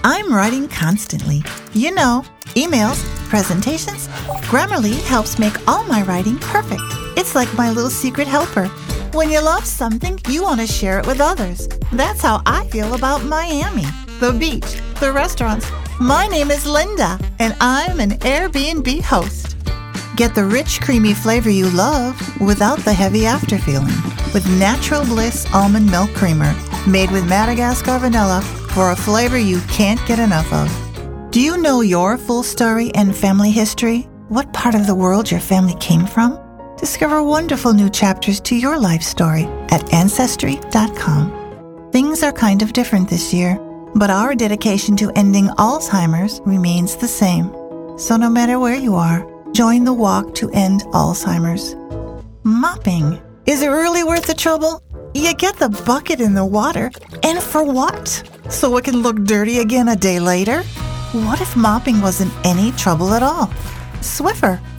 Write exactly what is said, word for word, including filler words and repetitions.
I'm writing constantly. You know, emails, presentations. Grammarly helps make all my writing perfect. It's like my little secret helper. When you love something, you want to share it with others. That's how I feel about Miami, the beach, the restaurants. My name is Linda, and I'm an Airbnb host. Get the rich, creamy flavor you love without the heavy after feeling with Natural Bliss Almond Milk Creamer, made with Madagascar vanilla for a flavor you can't get enough of. Do you know your full story and family history? What part of the world your family came from? Discover wonderful new chapters to your life story at Ancestry dot com. Things are kind of different this year, but our dedication to ending Alzheimer's remains the same. So no matter where you are, join the walk to end Alzheimer's. Mopping. Is it really worth the trouble? You get the bucket in the water, and for what? So it can look dirty again a day later? What if mopping wasn't any trouble at all? Swiffer